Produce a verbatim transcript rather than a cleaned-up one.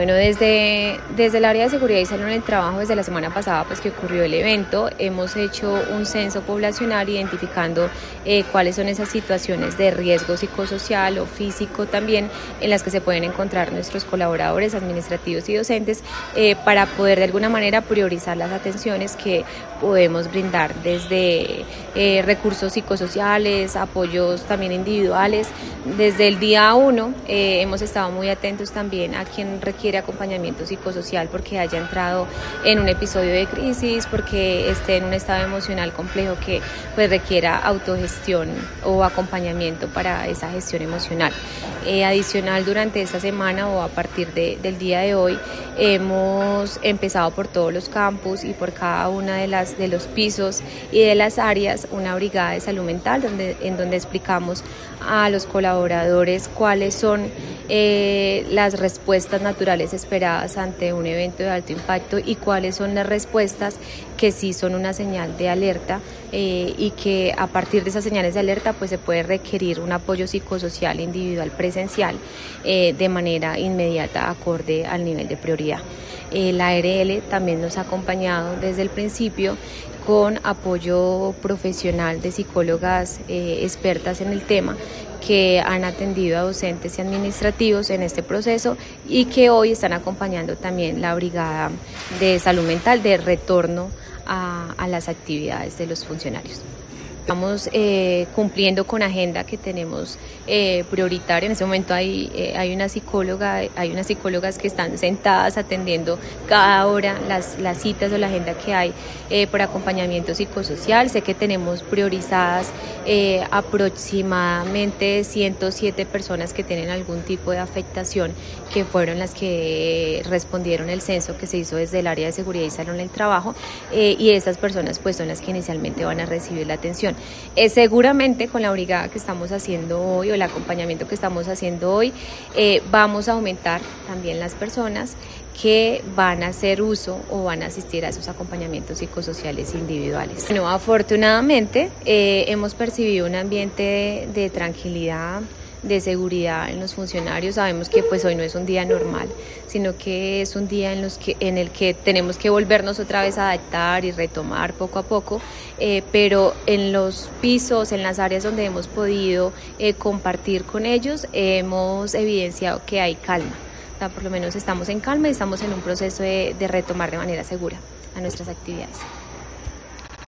Bueno, desde, desde el área de seguridad y salud en el trabajo, desde la semana pasada pues que ocurrió el evento, hemos hecho un censo poblacional identificando eh, cuáles son esas situaciones de riesgo psicosocial o físico también en las que se pueden encontrar nuestros colaboradores administrativos y docentes eh, para poder de alguna manera priorizar las atenciones que podemos brindar desde eh, recursos psicosociales, apoyos también individuales. Desde el día uno eh, hemos estado muy atentos también a quien requiere acompañamiento psicosocial porque haya entrado en un episodio de crisis, porque esté en un estado emocional complejo que pues requiera autogestión o acompañamiento para esa gestión emocional. Eh, adicional, durante esta semana o a partir de, del día de hoy hemos empezado por todos los campus y por cada una de las de los pisos y de las áreas una brigada de salud mental donde, en donde explicamos a los colaboradores cuáles son eh, las respuestas naturales esperadas ante un evento de alto impacto y cuáles son las respuestas que sí son una señal de alerta eh, y que a partir de esas señales de alerta pues se puede requerir un apoyo psicosocial individual presencial eh, de manera inmediata acorde al nivel de prioridad. Eh, la A R L también nos ha acompañado desde el principio con apoyo profesional de psicólogas eh, expertas en el tema que han atendido a docentes y administrativos en este proceso y que hoy están acompañando también la brigada de salud mental de retorno a, a las actividades de los funcionarios. Estamos eh, cumpliendo con agenda que tenemos eh, prioritaria. En este momento hay, eh, hay una psicóloga, hay unas psicólogas que están sentadas atendiendo cada hora las, las citas o la agenda que hay eh, por acompañamiento psicosocial. Sé que tenemos priorizadas eh, aproximadamente ciento siete personas que tienen algún tipo de afectación, que fueron las que respondieron el censo que se hizo desde el área de seguridad y salud en el trabajo, eh, y estas personas pues son las que inicialmente van a recibir la atención. Eh, seguramente con la brigada que estamos haciendo hoy o el acompañamiento que estamos haciendo hoy eh, vamos a aumentar también las personas que van a hacer uso o van a asistir a esos acompañamientos psicosociales individuales. Bueno, afortunadamente eh, hemos percibido un ambiente de, de tranquilidad, de seguridad en los funcionarios. Sabemos que pues hoy no es un día normal, sino que es un día en, los que, en el que tenemos que volvernos otra vez a adaptar y retomar poco a poco, eh, pero en los pisos, en las áreas donde hemos podido eh, compartir con ellos, eh, hemos evidenciado que hay calma. O sea, por lo menos estamos en calma y estamos en un proceso de, de retomar de manera segura a nuestras actividades.